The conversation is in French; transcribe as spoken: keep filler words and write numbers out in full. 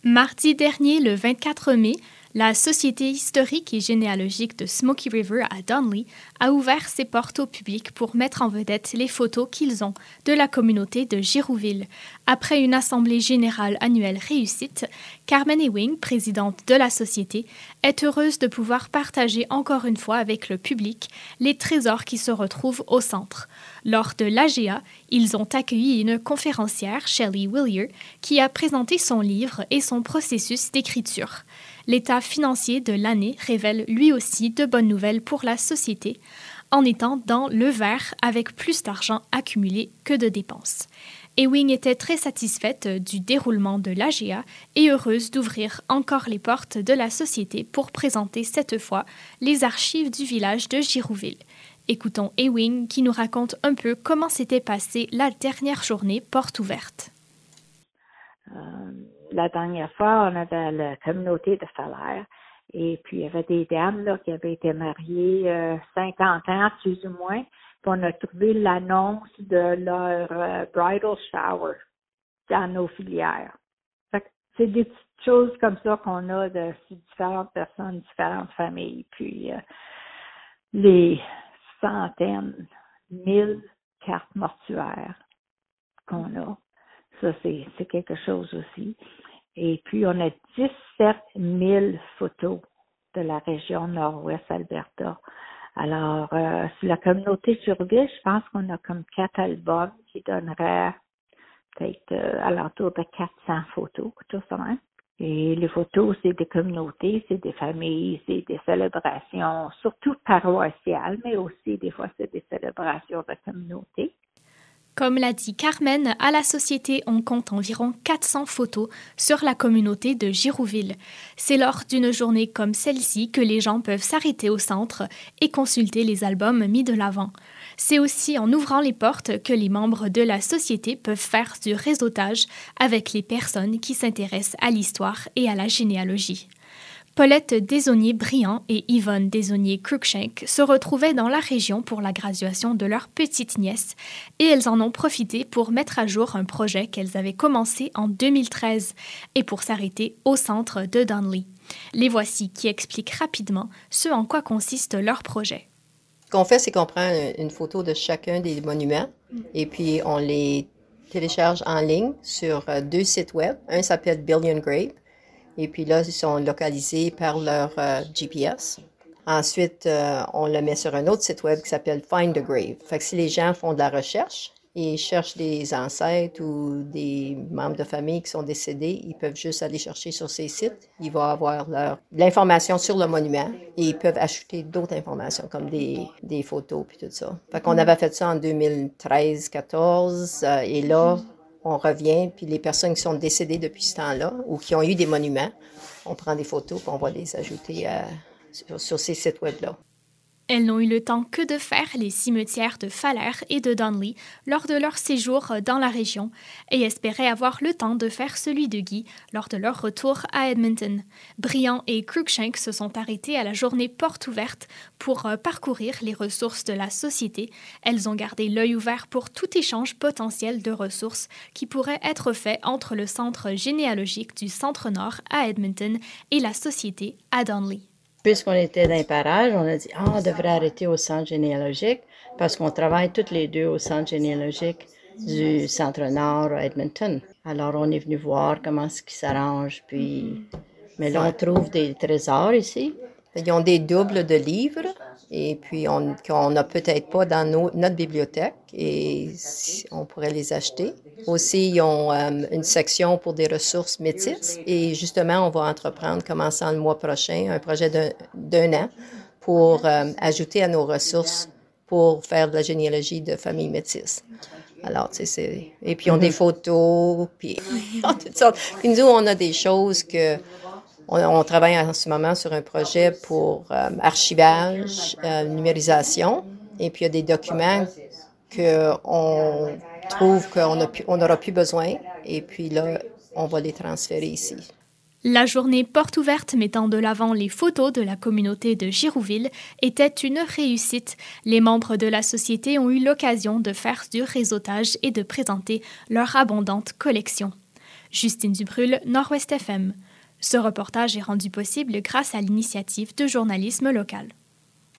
Mardi dernier, le vingt-quatre mai, la Société historique et généalogique de Smoky River à Donley a ouvert ses portes au public pour mettre en vedette les photos qu'ils ont de la communauté de Girouville. Après une assemblée générale annuelle réussite, Carmen Ewing, présidente de la Société, est heureuse de pouvoir partager encore une fois avec le public les trésors qui se retrouvent au centre. Lors de l'A G A, ils ont accueilli une conférencière, Shelley Willier, qui a présenté son livre et son processus d'écriture. L'état financier de l'année révèle lui aussi de bonnes nouvelles pour la société, en étant dans le vert avec plus d'argent accumulé que de dépenses. Ewing était très satisfaite du déroulement de l'A G A et heureuse d'ouvrir encore les portes de la société pour présenter cette fois les archives du village de Girouville. Écoutons Ewing qui nous raconte un peu comment s'était passée la dernière journée porte ouverte. Euh, la dernière fois, on avait la communauté de Falaire et puis il y avait des dames là, qui avaient été mariées euh, cinquante ans, plus ou moins. Puis on a trouvé l'annonce de leur euh, bridal shower dans nos filières. Fait que c'est des petites choses comme ça qu'on a de différentes personnes, différentes familles. Puis euh, les centaines, mille cartes mortuaires qu'on a. Ça, c'est, c'est quelque chose aussi. Et puis, on a dix-sept mille photos de la région nord-ouest Alberta. Alors, euh, sur la communauté Girouville, je pense qu'on a comme quatre albums qui donneraient peut-être euh, alentour de quatre cents photos, tout ça. Hein? Et les photos, c'est des communautés, c'est des familles, c'est des célébrations, surtout paroissiales, mais aussi des fois, c'est des célébrations de communauté. Comme l'a dit Carmen, à la Société, on compte environ quatre cents photos sur la communauté de Girouville. C'est lors d'une journée comme celle-ci que les gens peuvent s'arrêter au centre et consulter les albums mis de l'avant. C'est aussi en ouvrant les portes que les membres de la Société peuvent faire du réseautage avec les personnes qui s'intéressent à l'histoire et à la généalogie. Paulette Desaulniers-Briand et Yvonne Desaulniers-Cruikshank se retrouvaient dans la région pour la graduation de leur petite nièce et elles en ont profité pour mettre à jour un projet qu'elles avaient commencé en deux mille treize et pour s'arrêter au centre de Donley. Les voici qui expliquent rapidement ce en quoi consiste leur projet. Ce qu'on fait, c'est qu'on prend une photo de chacun des monuments et puis on les télécharge en ligne sur deux sites web. Un s'appelle Billion Grave. Et puis là, ils sont localisés par leur euh, G P S. Ensuite, euh, on le met sur un autre site web qui s'appelle Find a Grave. Fait que si les gens font de la recherche et cherchent des ancêtres ou des membres de famille qui sont décédés, ils peuvent juste aller chercher sur ces sites. Ils vont avoir leur, l'information sur le monument et ils peuvent ajouter d'autres informations comme des, des photos puis tout ça. Fait qu'on avait fait ça en deux mille treize quatorze euh, et là, on revient, puis les personnes qui sont décédées depuis ce temps-là ou qui ont eu des monuments, on prend des photos puis on va les ajouter euh, sur, sur ces sites web-là. Elles n'ont eu le temps que de faire les cimetières de Falaire et de Donley lors de leur séjour dans la région et espéraient avoir le temps de faire celui de Guy lors de leur retour à Edmonton. Briand et Cruikshank se sont arrêtés à la journée porte ouverte pour parcourir les ressources de la société. Elles ont gardé l'œil ouvert pour tout échange potentiel de ressources qui pourrait être fait entre le centre généalogique du Centre-Nord à Edmonton et la société à Donley. Puisqu'on était dans les parages, on a dit « Ah, on devrait arrêter au centre généalogique parce qu'on travaille toutes les deux au centre généalogique du Centre-Nord à Edmonton. » Alors, on est venu voir comment ce qui s'arrange, puis... Mais là, on trouve des trésors ici. Ils ont des doubles de livres et puis on qu'on n'a peut-être pas dans nos, notre bibliothèque et on pourrait les acheter. Aussi, ils ont euh, une section pour des ressources métisses et justement, on va entreprendre, commençant le mois prochain, un projet d'un, d'un an pour euh, ajouter à nos ressources pour faire de la généalogie de familles métisses. Alors, tu sais, c'est... Et puis, ils ont des photos, puis toutes sortes. Puis nous, on a des choses que... On, on travaille en ce moment sur un projet pour euh, archivage, euh, numérisation, et puis il y a des documents qu'on trouve qu'on a pu, on n'aura plus besoin, et puis là, on va les transférer ici. La journée porte ouverte mettant de l'avant les photos de la communauté de Girouville était une réussite. Les membres de la société ont eu l'occasion de faire du réseautage et de présenter leur abondante collection. Justine Dubrul, Nord-Ouest F M. Ce reportage est rendu possible grâce à l'initiative de journalisme local.